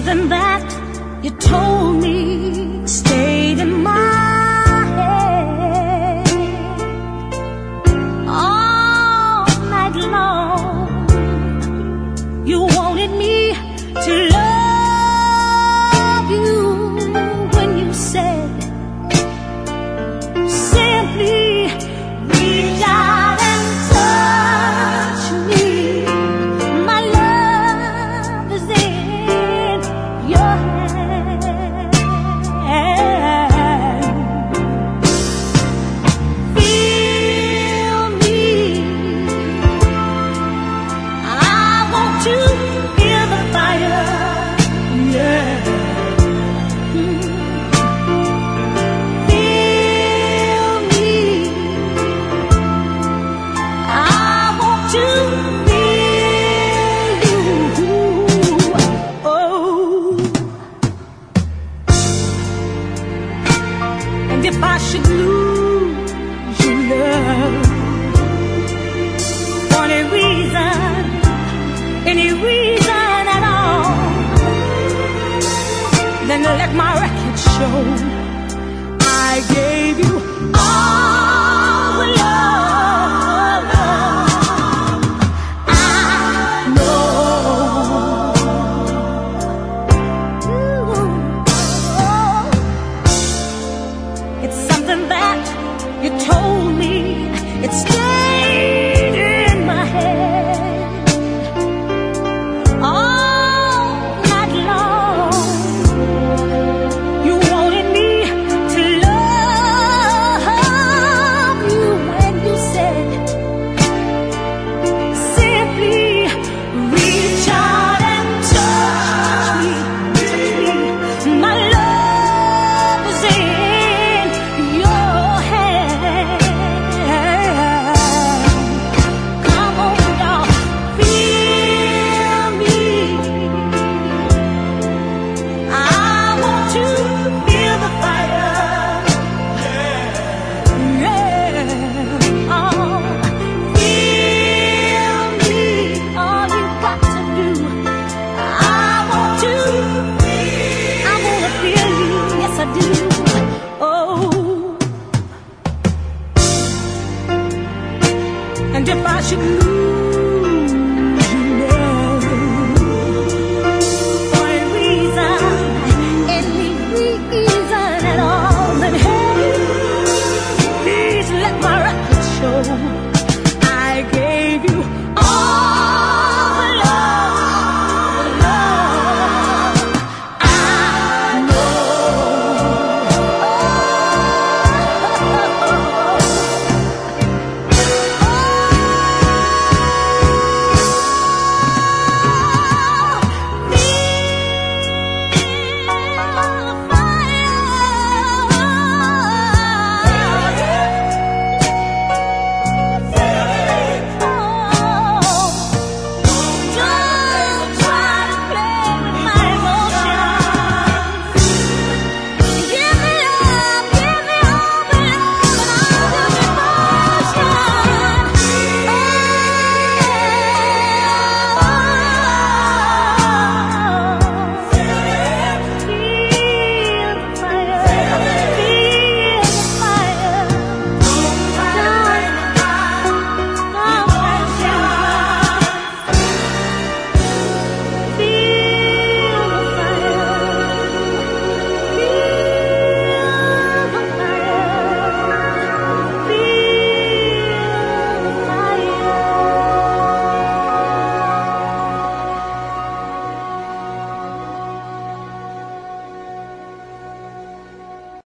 something that you told me stayed in my head all night long. You wanted me to love you when you said simply reach out and touch me. My love is in your hand. Feel me. I want to feel the fire. Yeah. Feel me. I want to feel you. Oh. And if I should lose your love for any reason at all, then let my record show